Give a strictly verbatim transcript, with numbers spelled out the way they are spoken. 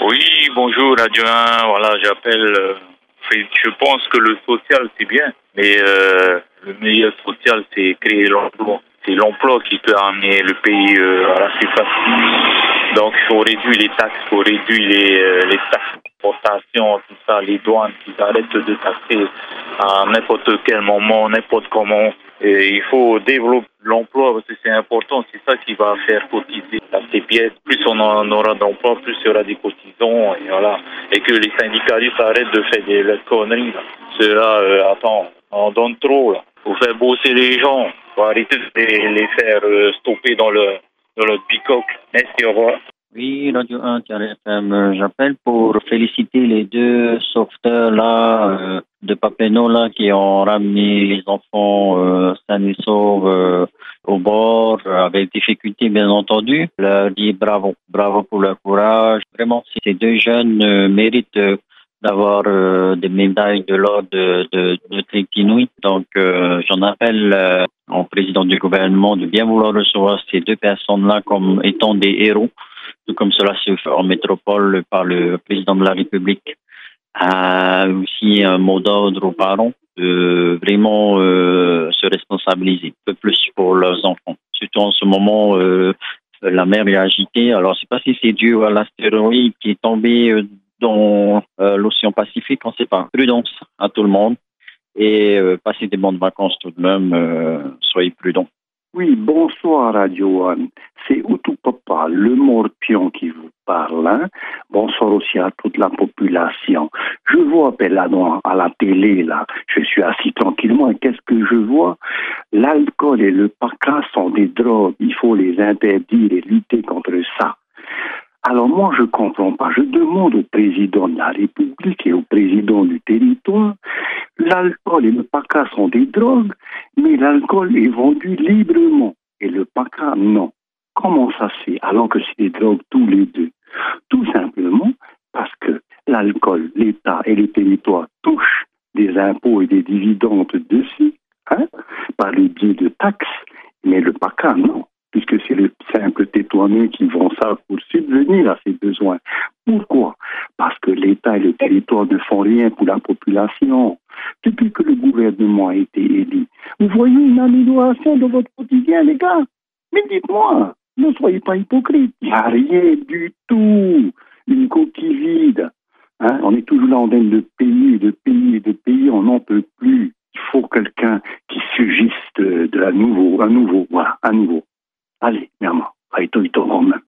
Oui, bonjour Radio un, voilà, j'appelle. euh, fait- je pense que le social c'est bien, mais euh, le meilleur social c'est créer l'emploi. C'est l'emploi qui peut amener le pays euh, à la surface. Donc il faut réduire les taxes, il faut réduire les, euh, les taxes d'importation, tout ça, les douanes, qu'ils arrêtent de taxer à n'importe quel moment, n'importe comment. Et il faut développer l'emploi parce que c'est important, c'est ça qui va faire cotiser la C P S. Plus on en aura d'emplois, plus il y aura des cotisants et voilà. Et que les syndicalistes arrêtent de faire des, des conneries. Là. Ceux-là, euh, attends, on donne trop là. Faut faire bosser les gens. Faut arrêter de les, les faire euh, stopper dans le dans le bicoque. Merci, au revoir. Oui, Radio un, Thierry F M. Euh, J'appelle pour féliciter les deux sauveteurs là, euh, de Papineau là, qui ont ramené les enfants euh, sains et saufs euh, au bord, euh, avec difficulté bien entendu. Je leur dis bravo, bravo pour leur courage. Vraiment, ces deux jeunes euh, méritent euh, d'avoir euh, des médailles de l'ordre de, de, de Trinquinouille. Donc, euh, j'en appelle euh, au président du gouvernement de bien vouloir recevoir ces deux personnes-là comme étant des héros, tout comme cela se fait en métropole par le président de la République. A aussi un mot d'ordre aux parents de vraiment euh, se responsabiliser un peu plus pour leurs enfants. Surtout en ce moment, euh, la mer est agitée. Alors, je ne sais pas si c'est dû à l'astéroïde qui est tombé euh, dans euh, l'océan Pacifique, on ne sait pas. Prudence à tout le monde et euh, passez des bonnes vacances tout de même. Euh, soyez prudents. Oui, bonsoir Radio One. C'est Outou Papa, le morpion qui vous parle. Hein? Bonsoir aussi à toute la population. Je vois là, à la télé, là, je suis assis tranquillement, et qu'est-ce que je vois? L'alcool et le paca sont des drogues. Il faut les interdire et lutter contre ça. Alors moi, je comprends pas. Je demande au président de la République et au président du territoire, l'alcool et le paca sont des drogues, mais l'alcool est vendu librement et le paca, non. Comment ça se fait alors que c'est des drogues tous les deux? Tout simplement parce que l'alcool, l'État et les territoires touchent des impôts et des dividendes dessus, hein, par le biais de taxes, mais le paca, non. Puisque c'est le simple tétoiement qui vend ça pour subvenir à ses besoins. Pourquoi? Parce que l'État et le territoire ne font rien pour la population. Depuis que le gouvernement a été élu, vous voyez une amélioration de votre quotidien, les gars? Mais dites-moi, ne soyez pas hypocrites. Il n'y a rien du tout. Une coquille vide. Hein? On est toujours là en train de payer, de payer, de payer. On n'en peut plus. Il faut quelqu'un qui surgisse de, de la nouveau, un nouveau, voilà, un nouveau. Allez, merde, va y